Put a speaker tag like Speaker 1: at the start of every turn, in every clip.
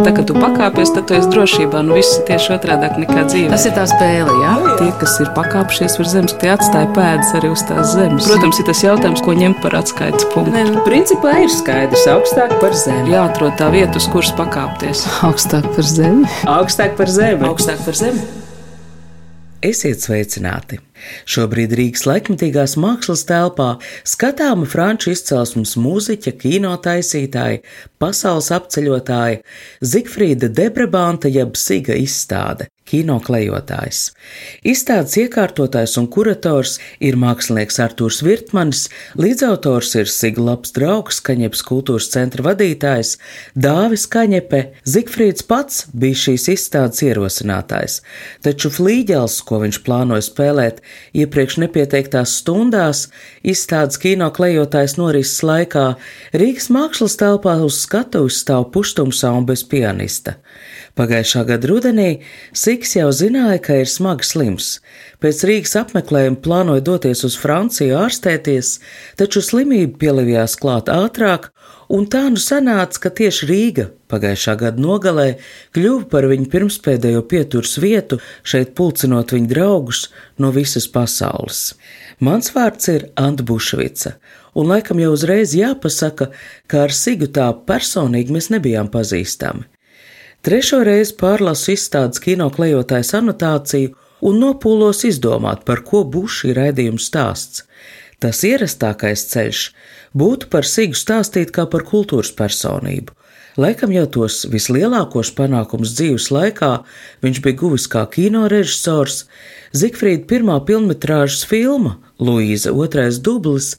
Speaker 1: tā, ka tu pakāpies, tad tu esi drošībā. Viss ir tieši otrādāk nekā dzīvē.
Speaker 2: Tas ir tā spēle, jā?
Speaker 1: Tie, kas ir pakāpšies virs zemes, tie atstāja pēdas arī uz tās zemes. Protams, ir tas jautājums, ko ņemt par atskaites punktu.
Speaker 3: Principā ir skaidrs, augstāk par zemi.
Speaker 1: Jāatrod tā vieta, uz kuras pakāpties.
Speaker 2: Augstāk par zemi.
Speaker 3: Augstāk par zemi.
Speaker 1: Augstāk par zemi.
Speaker 4: Esiet sveicināti! Šobrīd Rīgas laikmetīgās mākslas telpā skatāma franču izcelsmes mūziķa, kino taisītāja, pasaules apceļotāja Zigfrīda Debrebanta jeb Siga izstāde – kino klejotājs. Izstādes iekārtotājs un kurators ir mākslinieks Artūrs Virtmanis, līdzautors ir Siga labs draugs, Kaņepes kultūras centra vadītājs Dāvis Kaņepe. Zigfrīds pats bija šīs izstādes ierosinātājs, taču flīģels, ko viņš plānoja spēlēt iepriekš nepieteiktās stundās, izstādes kino klejotājs norises laikā, Rīgas mākslas telpā uz skatuves stāv puštumsā un bez pianista. Pagājušā gada rudenī Sigs jau zināja, ka ir smagi slims. Pēc Rīgas apmeklējuma plānoja doties uz Franciju ārstēties, taču slimība pielivjās klāt ātrāk, un tā nu sanāca, ka tieši Rīga pagājušā gada nogalē kļuva par viņu pirmspēdējo pieturas vietu, šeit pulcinot viņu draugus no visas pasaules. Mans vārds ir Anta Bušvica, un laikam jau uzreiz jāpasaka, ka ar Sigu tā personīgi mēs nebijām pazīstami. Trešo reizi pārlasu izstādes kino klejotājas anotāciju un nopūlos izdomāt, par ko būs šī raidījuma stāsts. Tas ierastākais ceļš būtu par Sigu stāstīt kā par kultūras personību. Laikam jau tos vislielākos panākumus dzīves laikā viņš bija guvis kā kino režisors. Zigfrīda pirmā pilnmetrāžas filma Luīza otrais dublis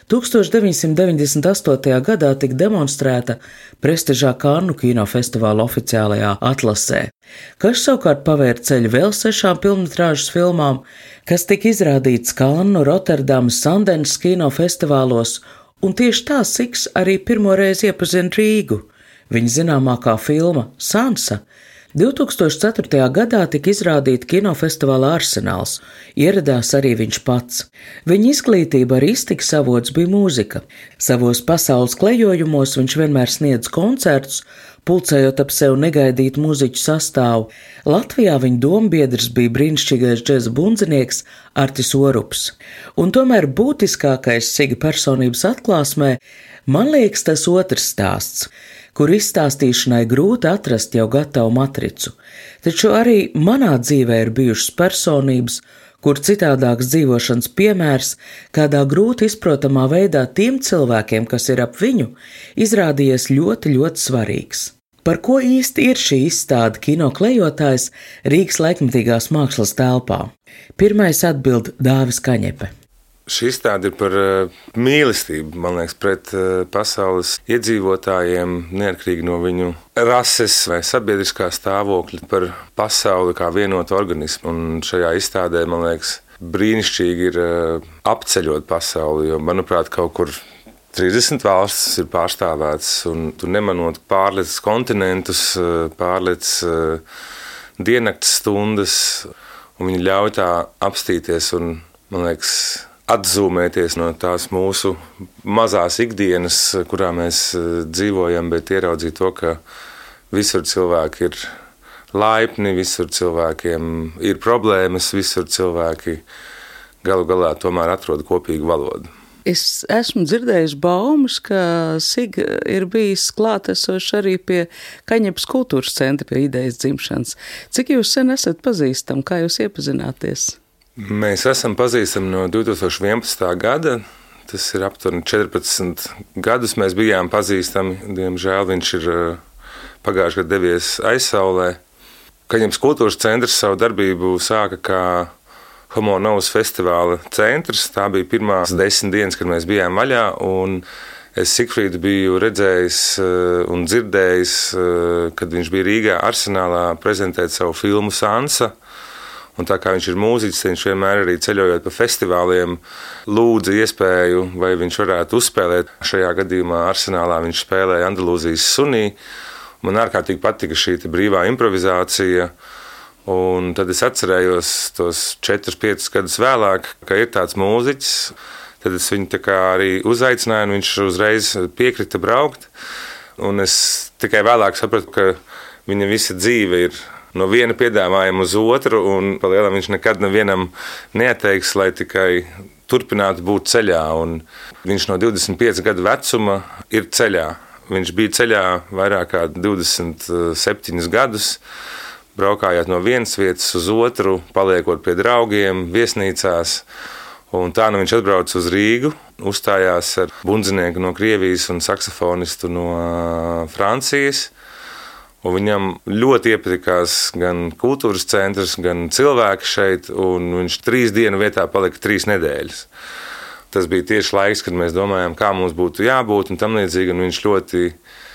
Speaker 4: 1998. gadā tika demonstrēta prestižā Kannu kinofestivāla oficiālajā atlasē, kas savukārt pavēra ceļu vēl 6 pilnmetrāžas filmām, kas tika izrādītas Kannu, Rotterdamas, Sandenes kinofestivālos, un tieši tā Sigs arī pirmoreiz iepazina Rīgu. Viņa zināmākā filma Sansa 2004. gadā tika izrādīta kinofestivālā Arsenāls, ieradās arī viņš pats. Viņa izglītība arī iztikas avots bija mūzika. Savos pasaules klejojumos viņš vienmēr sniedz koncertus, pulcējot ap sev negaidītu mūziķu sastāvu. Latvijā viņa dombiedrs bija brīnišķīgais džeza bundzinieks Artis Orups. Un tomēr būtiskākais Siga personības atklāsmē, man liekas, tas otrs stāsts, kur izstāstīšanai grūti atrast jau gatavu matricu, taču arī manā dzīvē ir bijušas personības, kur citādāks dzīvošanas piemērs, kādā grūti izprotamā veidā tiem cilvēkiem, kas ir ap viņu, izrādījies ļoti, ļoti svarīgs. Par ko īsti ir šī izstāde kino klejotājs Rīgas laikmetīgās mākslas telpā? Pirmais atbild Dāvis Kaņepe.
Speaker 5: Šī izstāde ir par mīlestību, man liekas, pret pasaules iedzīvotājiem, neatkarīgi no viņu rases vai sabiedriskā stāvokļa, par pasauli kā vienotu organismu. Un šajā izstādē, man liekas, brīnišķīgi ir apceļot pasauli, jo, manuprāt, kaut kur 30 valstis ir pārstāvētas, un tu nemanot pārlec kontinentus, pārlec diennakts stundas, un viņi ļauj tā apstīties un, man liekas, atzūmēties no tās mūsu mazās ikdienas, kurā mēs dzīvojam, bet ieraudzīt to, ka visur cilvēki ir laipni, visur cilvēkiem ir problēmas, visur cilvēki galu galā tomēr atrod kopīgu valodu.
Speaker 1: Es esmu dzirdējis baumas, ka Siga ir bijis klātesošs arī pie Kaņepes kultūras centra pie idejas dzimšanas. Cik jūs sen esat pazīstami, kā jūs iepazināties?
Speaker 5: Mēs esam pazīstami no 2011. gada, tas ir aptuveni 14 gadus mēs bijām pazīstami, diemžēl viņš ir pagājušajā gadā devies aizsaulē. Kaņepes kultūras centrs savu darbību sāka kā Homo Novus festivāla centrs, tā bija pirmās 10 dienas, kad mēs bijām vaļā, un es Zigfrīdu biju redzējis un dzirdējis, kad viņš bija Rīgā Arsenālā prezentēt savu filmu Sansa. Un tā kā viņš ir mūziķis, viņš vienmēr arī ceļojot pa festivāliem lūdza iespēju, vai viņš varētu uzspēlēt. Šajā gadījumā Arsenālā viņš spēlēja Andalūzijas sunī. Man ārkārtīgi patika šī brīvā improvizācija. Un tad es atcerējos tos 4-5 gadus vēlāk, ka ir tāds mūziķis. Tad es viņu tā kā arī uzaicināju, un viņš uzreiz piekrita braukt. Un es tikai vēlāk sapratu, ka viņa visa dzīve ir no viena piedāvājuma uz otru, un palielam viņš nekad nevienam neateiks, lai tikai turpinātu būt ceļā. Un viņš no 25 gadu vecuma ir ceļā. Viņš bija ceļā vairāk kā 27 gadus, braukājot no vienas vietas uz otru, paliekot pie draugiem, viesnīcās. Un tā viņš atbrauca uz Rīgu, uzstājās ar bundzinieku no Krievijas un saksofonistu no Francijas. Un viņam ļoti iepatikās gan kultūras centrs, gan cilvēki šeit, un viņš 3 dienu vietā palika 3 nedēļas. Tas bija tieši laiks, kad mēs domājām, kā mums būtu jābūt un tam līdzīgi, un viņš ļoti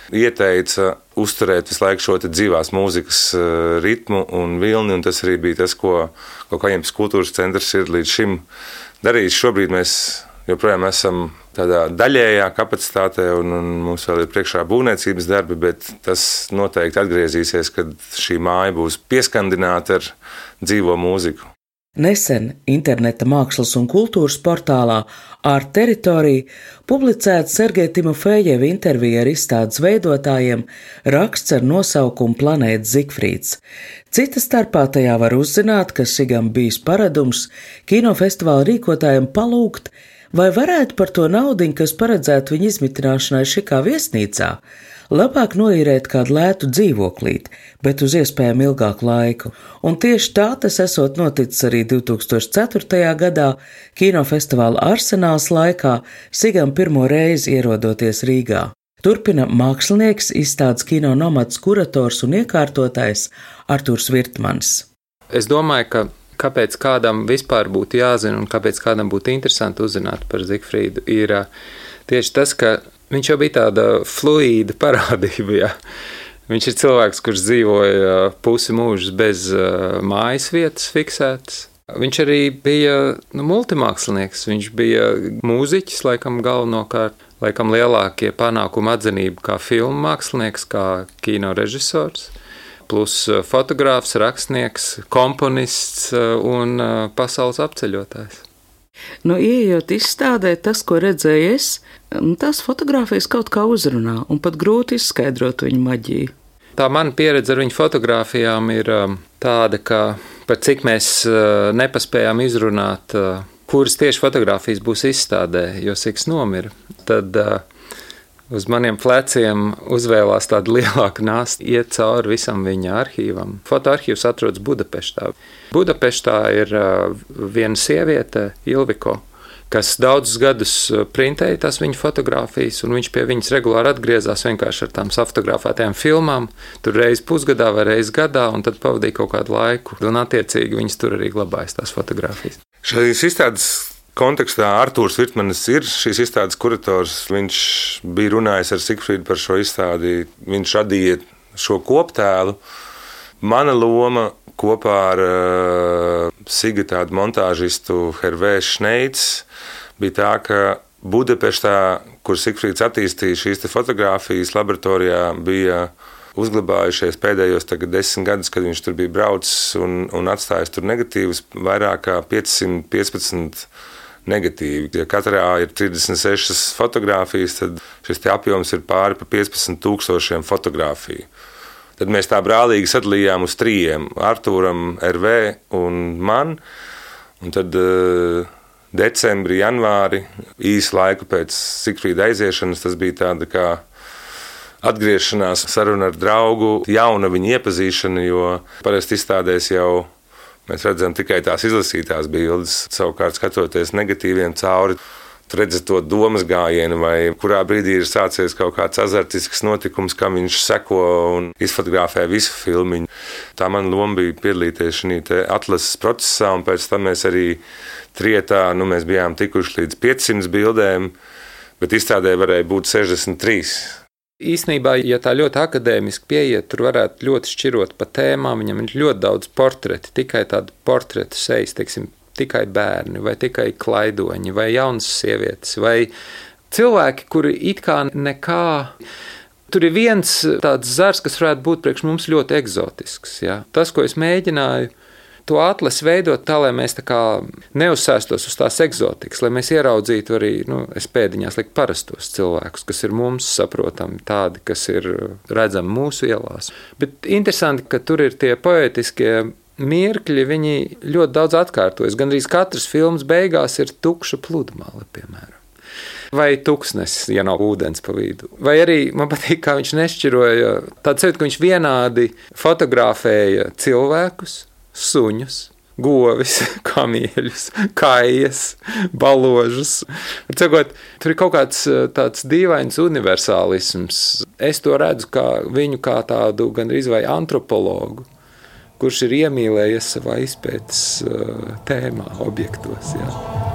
Speaker 5: ieteica uzturēt visu laiku šo dzīvās mūzikas ritmu un vilni, un tas arī bija tas, ko Kaņepes kultūras centrs ir līdz šim darījis. Šobrīd mēs joprojām esam tādā daļējā kapacitātē, un mums vēl ir priekšā būvniecības darbi, bet tas noteikti atgriezīsies, kad šī māja būs pieskandināta ar dzīvo mūziku.
Speaker 4: Nesen interneta mākslas un kultūras portālā Art Teritorija publicēta Sergeja Timofejeva intervija ar izstādes veidotājiem, raksts ar nosaukumu Planēta Zigfrīds. Cita starpā tajā var uzzināt, ka Sigam bijis paradums kinofestivāla rīkotājiem palūgt, vai varētu par to naudiņu, kas paredzētu viņa izmitināšanai šikā viesnīcā, labāk noīrēt kādu lētu dzīvoklīti, bet uz iespējami ilgāku laiku. Un tieši tā tas esot noticis arī 2004. gadā kinofestivāla Arsenāls laikā, Sigam pirmo reizi ierodoties Rīgā. Turpina mākslinieks, izstādes kino nomads kurators un iekārtotājs Artūrs Virtmanis.
Speaker 6: Es domāju, kāpēc kādam vispār būtu jāzina un kāpēc kādam būtu interesanti uzzināt par Zigfrīdu, ir tieši tas, ka viņš jau bija tāda fluīda parādība. Ja. Viņš ir cilvēks, kurš dzīvoja pusi mūžus bez mājas vietas fiksētas. Viņš arī bija multimākslinieks. Viņš bija mūziķis, laikam galvenokārt, laikam lielākie panākumi atzinība kā filmu mākslinieks, kā kino režisors, plus fotogrāfs, rakstnieks, komponists un pasaules apceļotājs.
Speaker 1: Ieejot izstādē, tas, ko redzēju es, tās fotogrāfijas kaut kā uzrunā, un pat grūti izskaidrot viņu maģiju.
Speaker 6: Tā mana pieredze ar viņu fotogrāfijām ir tāda, ka par cik mēs nepaspējām izrunāt, kuras tieši fotogrāfijas būs izstādē, jo Sigs nomira, tad uz maniem pleciem uzvēlās tāda lielāka nasta iet cauri visam viņa arhīvam. Fotoarhīvs atrodas Budapeštā. Budapeštā ir viena sieviete, Ilviko, kas daudzus gadus printēja tās viņa fotogrāfijas, un viņš pie viņas regulāri atgriezās vienkārši ar tām fotografētajām filmām, tur reizi pusgadā vai reizi gadā, un tad pavadīja kaut kādu laiku, un attiecīgi viņas tur arī glabājas tās fotogrāfijas.
Speaker 5: Šīs izstādes kontekstā Artūrs Virtmanis ir šīs izstādes kurators. Viņš bija runājis ar Zigfrīdu par šo izstādi. Viņš radīja šo koptēlu. Mana loma kopā ar Siga tādu montāžistu Hervé Schneids bija tā, ka Budapeštā, kur Zigfrīds attīstīja šīs fotogrāfijas laboratorijā, bija uzglabājušies pēdējos 10 gadus, kad viņš tur bija braucis un atstājis tur negatīvus, vairāk kā 515 negatīvi. Ja katrā ir 36 fotogrāfijas, tad šis apjoms ir pāri pa 15,000 fotogrāfiju. Tad mēs tā brālīgi sadalījām uz 3 - Artūram, RV un man. Un tad decembrī, janvārī, īsu laiku pēc Zigfrīda aiziešanas, tas bija tāda kā atgriešanās, saruna ar draugu, jauna viņa iepazīšana, jo parasti izstādēs jau mēs redzam tikai tās izlasītās bildes. Savukārt, skatoties negatīviem cauri, tu redzi to domas gājienu, vai kurā brīdī ir sācies kaut kāds azartisks notikums, kam viņš seko un izfotografē visu filmu. Tā man loma bija piedalīties šajā atlases procesā, un pēc tam mēs arī trietā, mēs bijām tikuši līdz 500 bildēm, bet izstādē varēja būt 63.
Speaker 6: Īsnībā, ja tā ļoti akadēmiski pieiet, tur varētu ļoti šķirot pa tēmām. Viņam ir ļoti daudz portreti, tikai tādu portretu sejas, teiksim, tikai bērni, vai tikai klaidoņi, vai jaunas sievietes, vai cilvēki, kuri it kā nekā. Tur ir viens tāds zars, kas varētu būt priekš mums ļoti eksotisks. Ja? Tas, ko es mēģināju to atlasi veidot tā, lai mēs tā kā neuzsēstos uz tās eksotikas, lai mēs ieraudzītu arī, es pēdiņās liku parastos cilvēkus, kas ir mums saprotami, tādi, kas ir redzami mūsu ielās. Bet interesanti, ka tur ir tie poetiskie mirkļi, viņi ļoti daudz atkārtojas. Gandrīz katrs filmas beigās ir tukša pludmale, piemēram. Vai tuksnesis, ja nav ūdens pa vidu. Vai arī man patīk, kā viņš nešķiroja tādu sevi, ka viņš vienādi fotografēja cilvēkus, suņus, govis, kamieļus, kaijas, baložus. Cikot, tur ir kaut kāds tāds dīvains universālisms. Es to redzu viņu kā tādu gandrīz vai antropologu, kurš ir iemīlējies savā izpētes tēmā, objektos. Jā.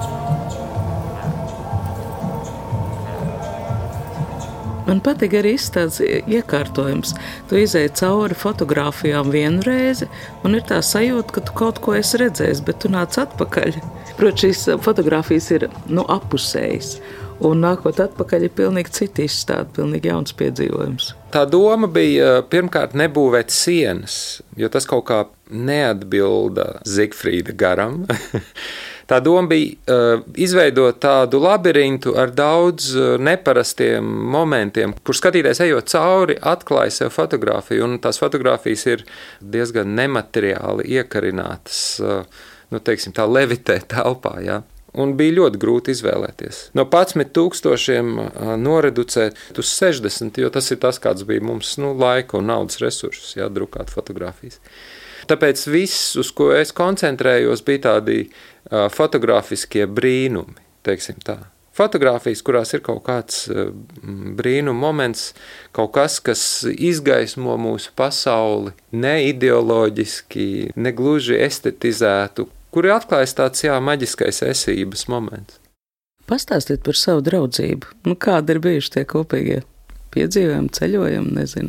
Speaker 1: Man patīk arī tāds iekārtojums. Tu izēji cauri fotogrāfijām vienu reizi, un ir tā sajūta, ka tu kaut ko esi redzējis, bet tu nāc atpakaļ. Protams, šīs fotogrāfijas ir apusējas. Un nākot atpakaļ ir pilnīgi citi izstādi, pilnīgi jauns piedzīvojums.
Speaker 6: Tā doma bija pirmkārt nebūvēt sienas, jo tas kaut kā neatbilda Zigfrīda garam. Tā doma bija izveidot tādu labirintu ar daudz neparastiem momentiem, kur skatītājs ejot cauri atklāja sev fotogrāfiju, un tās fotogrāfijas ir diezgan nemateriāli iekarinātas, teiksim tā levitē telpā, jā. Un bija ļoti grūti izvēlēties. No 11,000 noreducēt uz 60, jo tas ir tas, kāds bija mums laika un naudas resursus, drukāt fotogrāfijas. Tāpēc viss, uz ko es koncentrējos, bija tādi fotogrāfiskie brīnumi, teiksim tā. Fotogrāfijas, kurās ir kaut kāds brīnuma moments, kaut kas, kas izgaismo mūsu pasauli, ne ideoloģiski, ne gluži estetizētu, kuri atklājas tāds, maģiskais esības moments.
Speaker 1: Pastāstiet par savu draudzību. Kādi ir bijuši tie kopīgie piedzīvojumi, ceļojumi, nezinu?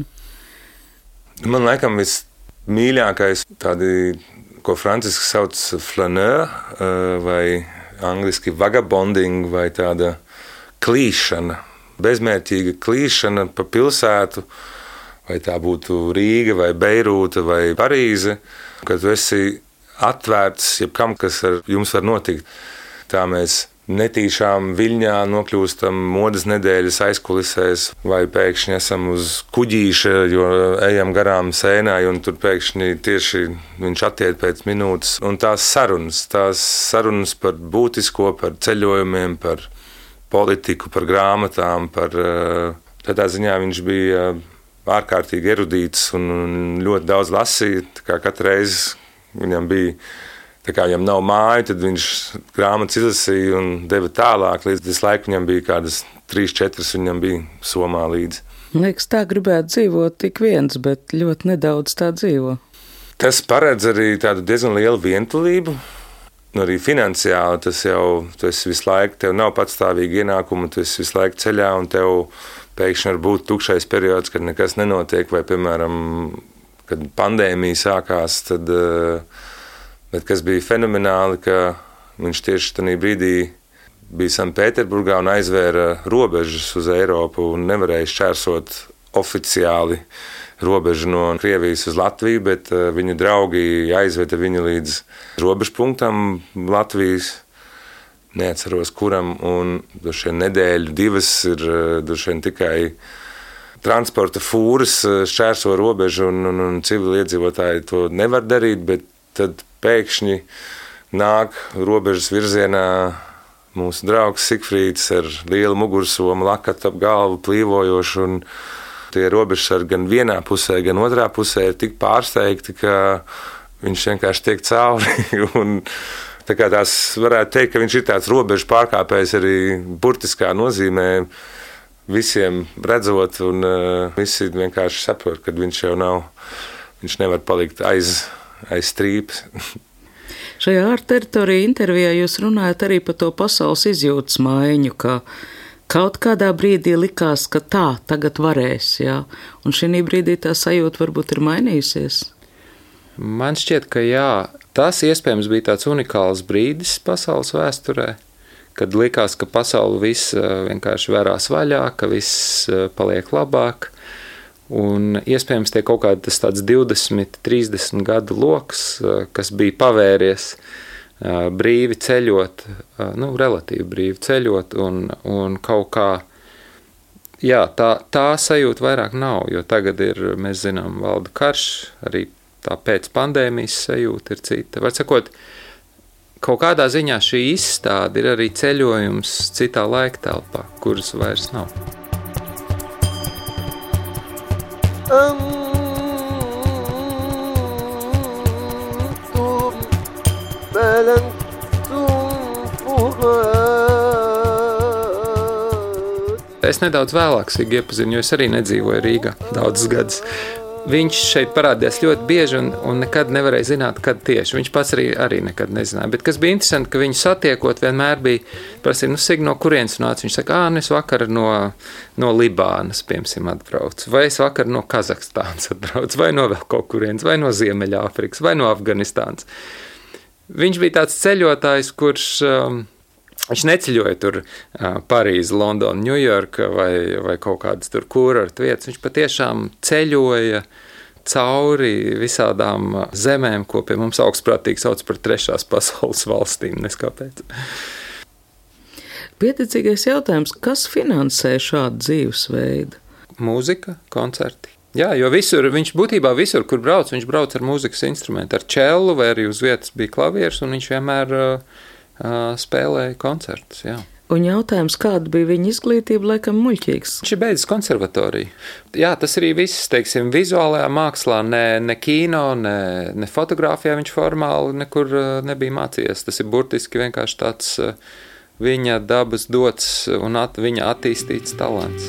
Speaker 5: Man laikam vismīļākais tādi, ko franciski sauc flaneur, vai angliski vagabonding, vai tāda klīšana, bezmērķīga klīšana pa pilsētu, vai tā būtu Rīga, vai Beirūta, vai Parīze, kad tu esi atvērts jebkam, kas ar jums var notikt. Tā mēs netīšām Viļņā nokļūstam modes nedēļas aizkulisēs, vai pēkšņi esam uz kuģīša, jo ejam garām Sēnai, un tur pēkšņi tieši viņš attiek pēc minūtes. Un tās sarunas par būtisko, par ceļojumiem, par politiku, par grāmatām, tādā ziņā viņš bija ārkārtīgi erudīts un ļoti daudz lasīja, tā kā katru reizi viņam bija, tā kā viņam nav māju, tad viņš grāmatas izlasīja un deva tālāk, līdz tas laiku viņam bija kādas 3-4, viņam bija somā līdzi.
Speaker 1: Liekas, tā gribētu dzīvot tik viens, bet ļoti nedaudz tā dzīvo.
Speaker 5: Tas paredz arī tādu diezgan lielu vientulību, arī finansiāli tas jau, tu esi visu laiku, tev nav patstāvīgi ienākumi, tu esi visu laiku ceļā un tev pēkšņi var būt tukšais periods, kad nekas nenotiek, vai, piemēram, kad pandēmija sākās, bet kas bija fenomenāli, ka viņš tieši tajā brīdī bija Sanktpēterburgā un aizvēra robežas uz Eiropu un nevarēja šķērsot oficiāli robežu no Krievijas uz Latviju, bet viņu draugi aizveda viņu līdz robežpunktam Latvijas, neatceros kuram, un droši vien nedēļu, 2 ir droši vien tikai transporta fūras šķērso robežu un civiliedzīvotāji to nevar darīt, bet tad pēkšņi nāk robežas virzienā mūsu draugs Sigfrīds ar lielu mugursomu, lakatu ap galvu, plīvojošu, un tie robežsargi gan vienā pusē, gan otrā pusē ir tik pārsteigti, ka viņš vienkārši tiek cauri. Un tā kā tās varētu teikt, ka viņš ir tāds robežu pārkāpējs arī burtiskā nozīmē, visiem redzot, un visi vienkārši saprot, ka viņš jau nav, viņš nevar palikt aiz strīpas.
Speaker 1: Šajā ārteritorija intervijā jūs runājat arī par to pasaules izjūtas maiņu, ka kaut kādā brīdī likās, ka tagad varēs, jā, un šī brīdī tā sajūta varbūt ir mainījusies.
Speaker 6: Man šķiet, ka jā, tas iespējams bija tāds unikāls brīdis pasaules vēsturē, kad likās, ka pasaule viss vienkārši vērās vaļā, ka viss paliek labāk. Un iespējams tie kaut kādi tāds 20, 30 gadu loks, kas bija pavēries brīvi ceļot, relatīvi brīvi ceļot un kaut kā, jā, tā sajūta vairāk nav, jo tagad mēs zinām, valda karš, arī tā pēc pandēmijas sajūta ir cita. Var sakot, kaut kādā ziņā šī izstāde ir arī ceļojums citā laiktelpā, kuras vairs nav. Es nedaudz vēlāk Sigu iepazinu, jo es arī nedzīvoju Rīgā daudzus gadus. Viņš šeit parādījās ļoti bieži un nekad nevarēja zināt, kad tieši. Viņš pats arī nekad nezināja. Bet kas bija interesanti, ka viņu satiekot vienmēr bija prasīja, Sig, no kurienes nāc? Viņš saka, es vakar no Libānas, piemēram, atbraucu, vai es vakar no Kazahstānas atbraucu, vai no vēl kaut kurienes, vai no Ziemeļāfrikas, vai no Afganistānas. Viņš bija tāds ceļotājs, kurš viņš neceļoja tur Parīzi, Londonu, Ņujorka vai kaut kādas tur kurortu vietas. Viņš patiešām ceļoja cauri visādām zemēm, ko pie mums augstprātīgi sauc par trešās pasaules valstīm, neskāpēc.
Speaker 1: Pieticīgais jautājums, kas finansē šādu dzīvesveidu?
Speaker 6: Mūzika, koncerti. Jā, jo viņš būtībā visur, kur brauc, viņš brauc ar mūzikas instrumentu, ar čellu vai arī uz vietas bija klavieris, un viņš vienmēr spēlēja koncertus, jā.
Speaker 1: Un jautājums, kāda bija viņa izglītība, laikam muļķīgs?
Speaker 6: Viņš ir beidzis konservatoriju. Jā, tas arī viss, teiksim, vizuālajā mākslā, ne kino, ne fotogrāfijā viņš formāli nekur nebija mācījies. Tas ir burtiski vienkārši tāds viņa dabas dots un viņa attīstīts talants.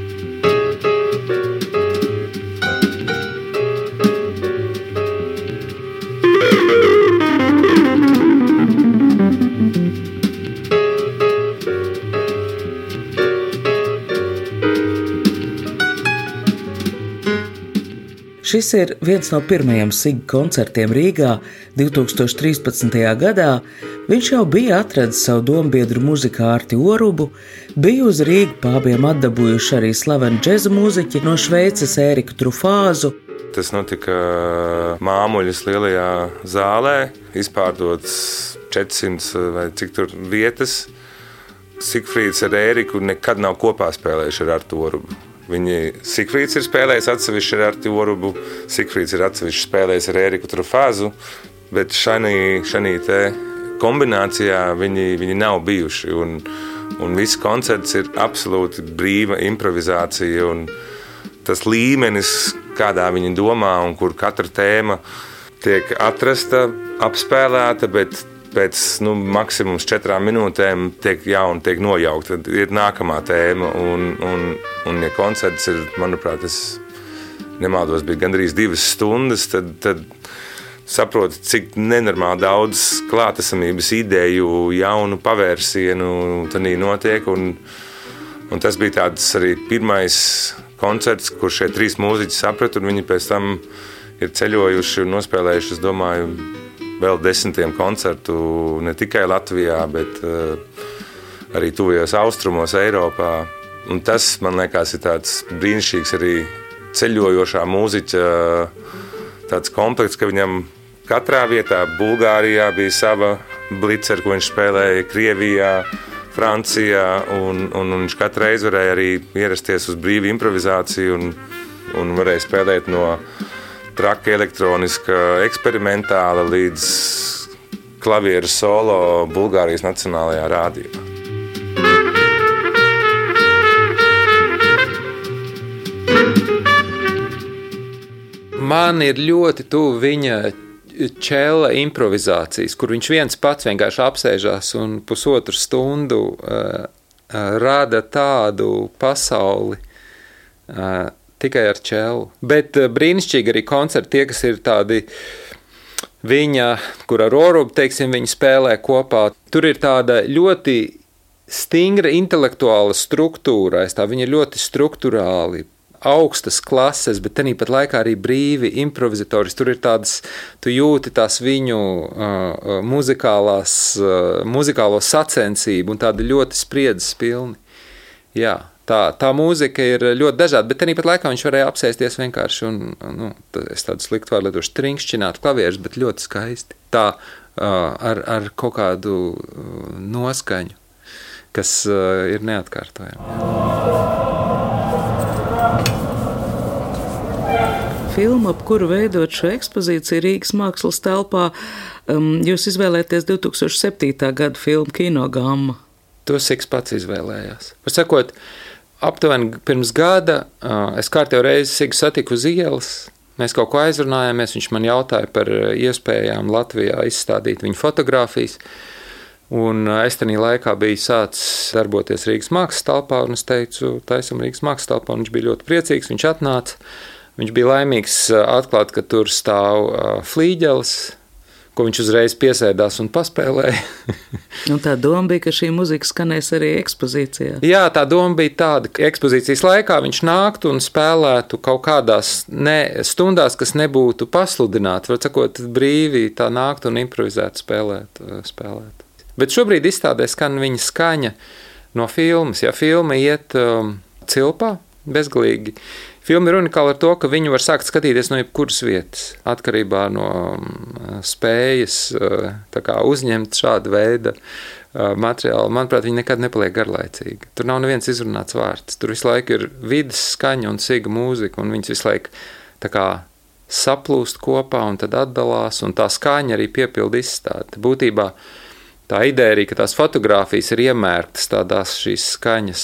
Speaker 4: Šis ir viens no pirmajiem Siga koncertiem Rīgā 2013. gadā. Viņš jau bija atradzis savu dombiedru muzikārti Orubu, bija uz Rīgu pābiem atdabūjuši arī slavenu džeza mūziķi no Šveices Ēriku Trufāzu.
Speaker 5: Tas notika Māmuļas lielajā zālē, izpārdots 400 vai cik tur vietas. Sigfrīds ar Ēriku nekad nav kopā spēlējuši ar Artu Orubu. Sigfrīds ir spēlējis atsevišķi ar Artu Orubu, Sigfrīds ir atsevišķi spēlējis ar Ēriku Trufāzu, bet šajā te kombinācijā viņi nav bijuši. Un viss koncerts ir absolūti brīva improvizācija, un tas līmenis, kādā viņi domā un kur katra tēma tiek atrasta, apspēlēta, bet pēc maksimums 4 minūtēm tiek nojaukta, ir nākamā tēma, un ja koncerts ir, manuprāt, es nemaldos, bija gandrīz 2 stundas, tad saprotu, cik nenormāli daudz klātesamības ideju, jaunu pavērsienu tanī notiek, un tas bija tāds arī pirmais koncerts, kur šie 3 mūziķi saprata, un viņi pēc tam ir ceļojuši un nospēlējuši, es domāju, vēl 10 koncertu ne tikai Latvijā, bet arī tuvajos austrumos Eiropā. Un tas, man liekas, ir tāds brīnišķīgs arī ceļojošā mūziķa tāds komplekts, ka viņam katrā vietā Bulgārijā bija sava blicer, ko viņš spēlēja Krievijā, Francijā, un viņš katru reizi varēja arī ierasties uz brīvu improvizāciju un varēja spēlēt no traka elektroniska eksperimentāla līdz klavieru solo Bulgārijas Nacionālajā rādio.
Speaker 6: Man ir ļoti tuvu viņa čela improvizācijas, kur viņš viens pats vienkārši apsēžās un pusotru stundu rada tādu pasauli, tikai ar čelu. Bet brīnišķīgi arī koncerti, tie, kas ir tādi viņa, kur ar Orubu, teiksim, viņi spēlē kopā. Tur ir tāda ļoti stingra intelektuāla struktūra, viņi ir ļoti strukturāli, augstas klases, bet tenīpat laikā arī brīvi improvizatoris. Tur ir tādas, tu jūti tās viņu muzikālo sacensību un tādi ļoti spriedzes pilni. Jā. tā mūzika ir ļoti dažāda, bet tāpat laikā viņš varēja apsēsties vienkārši un es tādu sliktu vārdu lietošu trinkšķināt klavierus, bet ļoti skaisti. Tā ar kaut kādu noskaņu, kas ir neatkārtojama.
Speaker 1: Filmu, ap kuru veidot šo ekspozīciju Rīgas mākslas telpā, jūs izvēlēties 2007. gada filmu Kinogama.
Speaker 6: To Sigs pats izvēlējās. Var sakot, aptuveni pirms gada es kārtējo reizi Sigu satiku uz ielas, mēs kaut ko aizrunājāmies, viņš man jautāja par iespējām Latvijā izstādīt viņa fotogrāfijas, un es tenī laikā biju sācis darboties Rīgas mākslas telpā, un es teicu, taisam Rīgas mākslas telpā, un viņš bija ļoti priecīgs, viņš atnāca, viņš bija laimīgs atklāt, ka tur stāv flīģelis, ko viņš uzreiz piesēdās un paspēlēja.
Speaker 1: Un tā doma bija, ka šī muzika skanēs arī ekspozīcijā.
Speaker 6: Jā, tā doma bija tāda, ka ekspozīcijas laikā viņš nāktu un spēlētu kaut kādās stundās, kas nebūtu pasludināti. Var sakot, brīvi tā nāktu un improvizētu spēlēt. Bet šobrīd izstādē skan viņa skaņa no filmas. Ja filma iet cilpā, bezgalīgi, filma ir unikāla ar to, ka viņu var sākt skatīties no jebkuras vietas, atkarībā no spējas tā kā uzņemt šādu veidu materiālu. Manuprāt, viņi nekad nepaliek garlaicīgi. Tur nav neviens izrunāts vārds. Tur visu laiku ir vidas skaņa un Siga mūzika, un viņas visu laiku tā kā saplūst kopā un tad atdalās, un tā skaņa arī piepilda izstādi. Būtībā tā ideja arī, ka tās fotogrāfijas ir iemērktas tādās šīs skaņas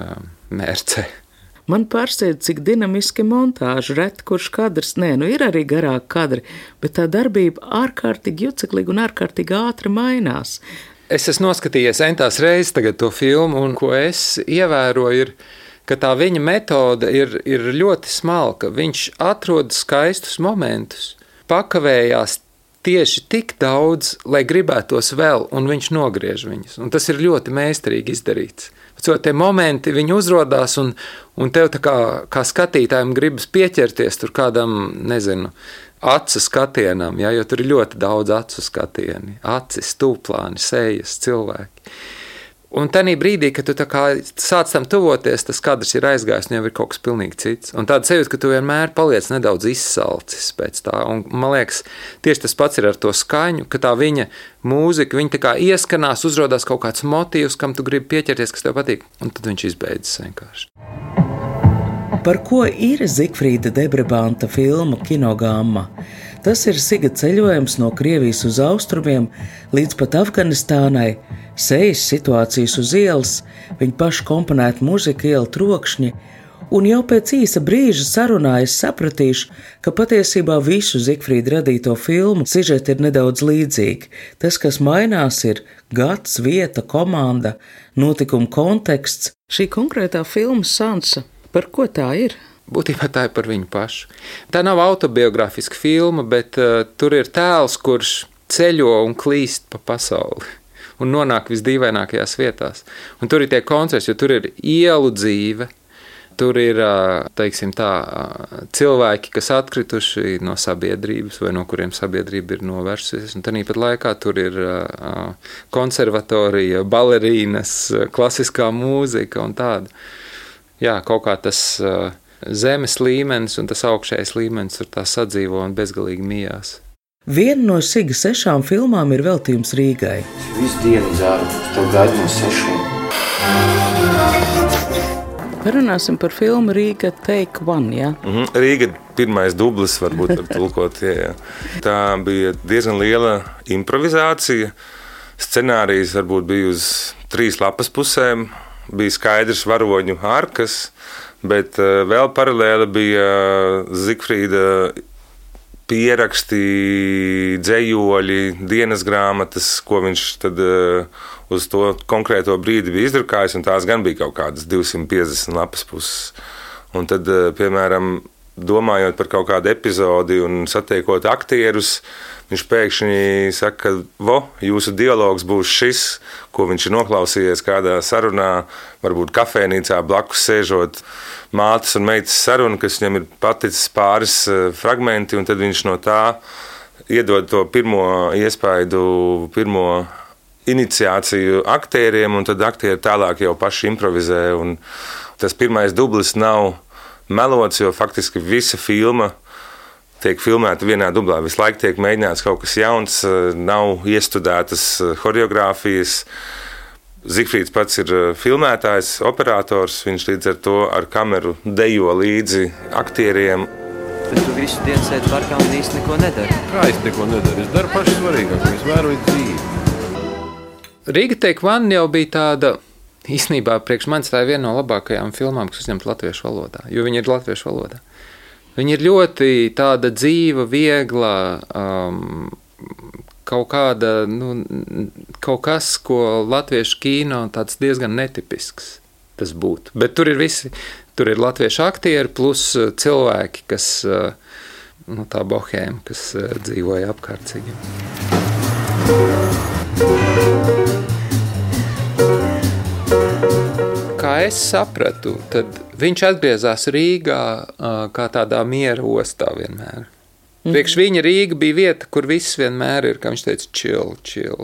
Speaker 6: mērcē.
Speaker 1: Man pārsteidz, cik dinamiski montāža, reti kurš kadrs, ir arī garāki kadri, bet tā darbība ārkārtīgi juceklīgi un ārkārtīgi ātri mainās.
Speaker 6: Es esmu noskatījies entās reizes tagad to filmu, un ko es ievēroju ir, ka tā viņa metode ir ļoti smalka. Viņš atrod skaistus momentus, pakavējās tieši tik daudz, lai gribētos vēl, un viņš nogriež viņus. Un tas ir ļoti meistarīgi izdarīts. Tie momenti, viņi uzrodās, un tev tā kā skatītājiem gribas pieķerties tur kādam, acu skatienam, ja, jo tur ir ļoti daudz acu skatieni, acis, tūplāni, sejas, cilvēki. Un tenī brīdī, kad tu tā kā sāc tam tuvoties, tas kadrs ir aizgājis, un jau ir kaut kas pilnīgi cits. Un tāda sajūta, ka tu vienmēr paliec nedaudz izsalcis pēc tā. Un man liekas, tieši tas pats ir ar to skaņu, ka tā viņa mūzika, viņa tā kā ieskanās, uzrodās kaut kāds motīvs, kam tu gribi pieķerties, kas tev patīk, un tad viņš izbeidzas vienkārši.
Speaker 4: Par ko ir Zigfrīda Debrebanta filma Kinogama? Tas ir Siga ceļojums no Krievijas uz austrumiem līdz pat Afganistānai, sejas situācijas uz ielas, viņa paša komponēta muzika, iela trokšņi, un jau pēc īsa brīža sarunā es sapratīšu, ka patiesībā visu Zigfrīda radīto filmu sižeti ir nedaudz līdzīgi. Tas, kas mainās, ir gads, vieta, komanda, notikuma konteksts.
Speaker 1: Šī konkrētā filma Sansa, par ko tā ir?
Speaker 6: Būtībā tā ir par viņu pašu. Tā nav autobiogrāfiska filma, bet tur ir tēls, kurš ceļo un klīst pa pasauli un nonāk visdīvainākajās vietās. Un tur ir tie koncerti, jo tur ir ielu dzīve, tur ir, teiksim tā, cilvēki, kas atkrituši no sabiedrības vai no kuriem sabiedrība ir novērsusies. Un tāpat laikā tur ir konservatorija, balerīnas, klasiskā mūzika un tāda. Jā, kaut kā tas zemes līmenis un tas augšējais līmenis tur tā sadzīvo un bezgalīgi mijās.
Speaker 4: Viena no Siga 6 filmām ir veltījums Rīgai.
Speaker 7: Visu dienu zāru, tev gaida no 6.
Speaker 1: Parunāsim par filmu Rīga Take One, jā?
Speaker 5: Rīga pirmais dublis, varbūt var tulkot, jā. Tā bija diezgan liela improvizācija. Scenārijs varbūt bija uz 3 lapas pusēm. Bija skaidrs varoņu arkas, bet vēl paralēli bija Zigfrīda pieraksti, dzejoļi, dienas grāmatas, ko viņš tad uz to konkrēto brīdi bija izdrukājis, un tās gan bija kaut kādas 250 lapas puses. Un tad, piemēram, domājot par kaut kādu epizodi un satiekot aktierus, viņš pēkšņi saka, ka jūsu dialogs būs šis, ko viņš ir noklausījies kādā sarunā, varbūt kafēnīcā blakus sēžot mātes un meitas sarunu, kas viņam ir paticis pāris fragmenti, un tad viņš no tā iedod to pirmo iespaidu, pirmo iniciāciju aktieriem, un tad aktieri tālāk jau paši improvizē. Un tas pirmais dublis nav melots, jo faktiski visa filma tiek filmēta vienā dublā. Visu laiku tiek mēģināts kaut kas jauns, nav iestudētas choreogrāfijas. Zigfrīds pats ir filmētājs, operators, viņš līdz ar to ar kameru dejo līdzi aktieriem.
Speaker 8: Bet tu visu dienu sēdi parkā un īsti neko nedari.
Speaker 9: Kā es neko nedaru? Es daru pašu svarīgāko, es vēroju dzīvi.
Speaker 6: Riga Take One jau bija tāda, īstenībā priekš manis tā ir viena no labākajām filmām, kas uzņemta latviešu valodā, jo viņa ir latviešu valodā. Viņa ir ļoti tāda dzīva, viegla, kaut kāda, kaut kas, ko latviešu kino tāds diezgan netipisks tas būtu. Bet tur ir visi, tur ir latviešu aktieri plus cilvēki, kas, tā bohēma, kas dzīvoja apkārt. Kā es sapratu, tad viņš atgriezās Rīgā kā tādā miera ostā vienmēr. Priekš viņa Rīga bija vieta, kur viss vienmēr ir, kā viņš teica, chill.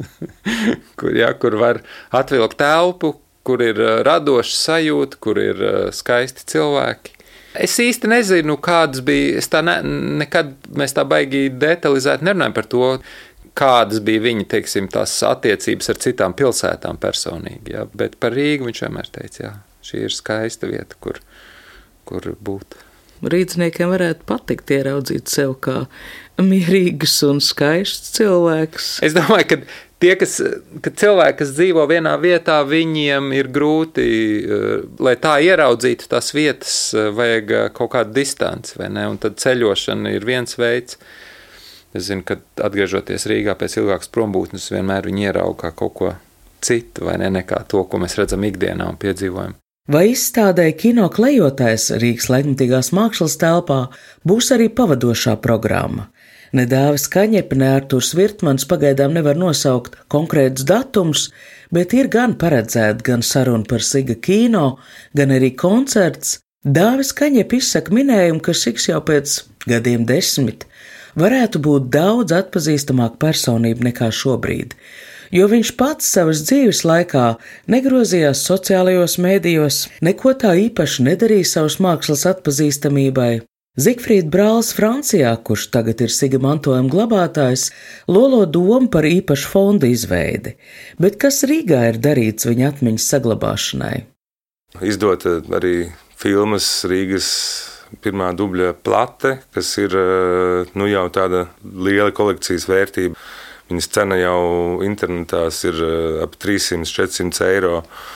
Speaker 6: kur var atvilkt telpu, kur ir radoša sajūta, kur ir skaisti cilvēki. Es īsti nezinu, kādas bija, nekad mēs tā baigi detalizēti nerunājam par to, kādas bija viņa, teiksim, tās attiecības ar citām pilsētām personīgi, jā. Bet par Rīgu viņš vienmēr teica, jā, šī ir skaista vieta, kur būt.
Speaker 1: Rīdzniekiem varētu patikt ieraudzīt sev kā mierīgus un skaists cilvēks.
Speaker 6: Es domāju, ka cilvēki, kas dzīvo vienā vietā, viņiem ir grūti, lai tā ieraudzītu tās vietas, vajag kaut kādu distanci, vai ne? Un tad ceļošana ir viens veids. Es zinu, ka atgriežoties Rīgā pēc ilgākas prombūtnes, vienmēr viņi ierauga kā kaut ko citu, vai ne, nekā to, ko mēs redzam ikdienā un piedzīvojam.
Speaker 4: Vai izstādē Kino klejotājs Rīgas laikmatīgās mākslas telpā būs arī pavadošā programma? Ne Dāvis Kaņepe, ne Arturs Virtmans pagaidām nevar nosaukt konkrētus datumus, bet ir gan paredzēta gan saruna par Siga kino, gan arī koncerts. Dāvis Kaņepe izsaka minējumu, ka Sigs jau pēc gadiem 10 varētu būt daudz atpazīstamāka personība nekā šobrīd, jo viņš pats savas dzīves laikā negrozījās sociālajos mēdījos, neko tā īpaši nedarīja savas mākslas atpazīstamībai. Zigfrīda brālis Francijā, kurš tagad ir Siga mantojuma glabātājs, lolo domu par īpašu fondu izveidi, bet kas Rīgā ir darīts viņa atmiņas saglabāšanai?
Speaker 5: Izdot arī filmas Rīgas pirmā dubļa plate, kas ir jau tāda liela kolekcijas vērtība. Viņas cena jau internetās ir ap 300–400 eiro.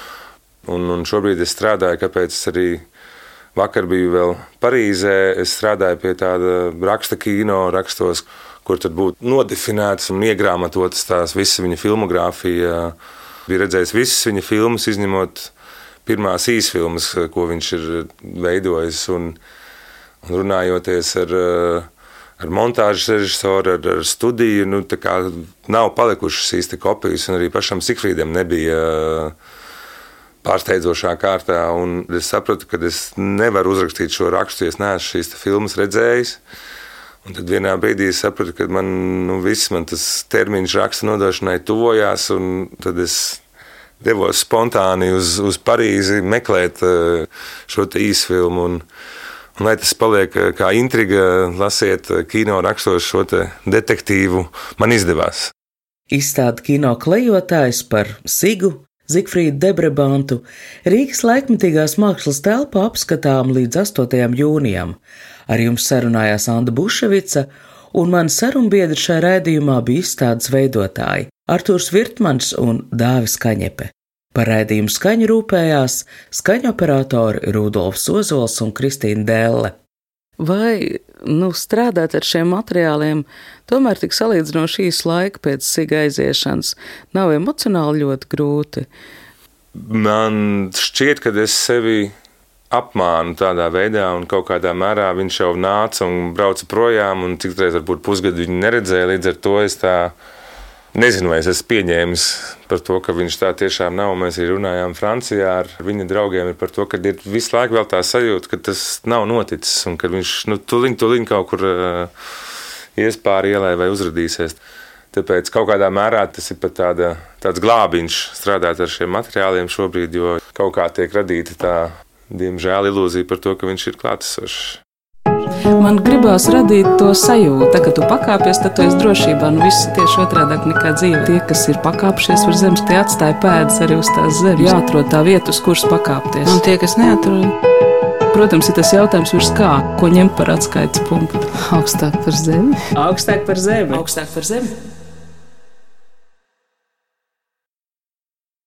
Speaker 5: Un šobrīd es strādāju, kāpēc arī vakar biju vēl Parīzē. Es strādāju pie tāda raksta kino rakstos, kur tad būtu nodefinētas un iegrāmatotas tās visa viņa filmogrāfija. Bija redzējis visas viņa filmas, izņemot pirmās īsfilmas, ko viņš ir veidojis. Un runājoties ar montāžas režisoru, ar studiju, tā kā nav palikušas īsti kopijas, un arī pašam Zigfrīdam nebija pārsteidzošā kārtā, un es sapratu, ka es nevaru uzrakstīt šo rakstu, ja es neesmu šīs filmas redzējis. Un tad vienā brīdī es sapratu, ka man tas termiņš raksta nodošanai tuvojās, un tad es devos spontāni uz Parīzi meklēt šo te īsfilmu, un lai tas paliek kā intriga, lasiet kino rakstos šo te detektīvu, man izdevās.
Speaker 4: Izstāde Kino klejotājs par Sigu, Zigfrīdu Debrebantu, Rīgas laikmatīgās mākslas telpā apskatām līdz 8. jūnijam. Ar jums sarunājās Anda Buševica, un mani sarunbiedri šajā raidījumā bija izstādes veidotāji Arturs Virtmans un Dāvis Kaņepe. Par raidījumu skaņu rūpējās skaņoperatori Rudolfs Ozols un Kristīna Dēlle.
Speaker 1: Vai strādāt ar šiem materiāliem tomēr tik salīdzinoši īsu laiku pēc Siga aiziešanas nav emocionāli ļoti grūti?
Speaker 5: Man šķiet, ka es sevi apmānu tādā veidā, un kaut kādā mērā viņš jau nāca un brauca projām, un citreiz varbūt pusgadu viņu neredzēja, līdz ar to es tā nezinu, vai es esmu pieņēmis par to, ka viņš tā tiešām nav. Mēs arī runājām Francijā ar viņa draugiem par to, ka ir visu laiku vēl tā sajūta, ka tas nav noticis un ka viņš tuliņ kaut kur ies pāri ielai vai uzradīsies. Tāpēc kaut kādā mērā tas ir pat tāds glābiņš strādāt ar šiem materiāliem šobrīd, jo kaut kā tiek radīta tā diemžēl, ilūzija par to, ka viņš ir klātesošs.
Speaker 1: Man gribās radīt to sajūtu, ka tu pakāpies, tad tu esi drošībā. Viss tieši otrādāk nekā dzīve. Tie, kas ir pakāpšies uz zemes, tie atstāja pēdas arī uz tās zemes. Jāatrod tā vieta, uz kuras pakāpties.
Speaker 2: Un tie, kas neatrod,
Speaker 1: protams, ir tas jautājums, ko ņemt par atskaites punktu.
Speaker 2: augstāk par zemi.
Speaker 3: Augstāk par zemi.
Speaker 1: Augstāk par zemi.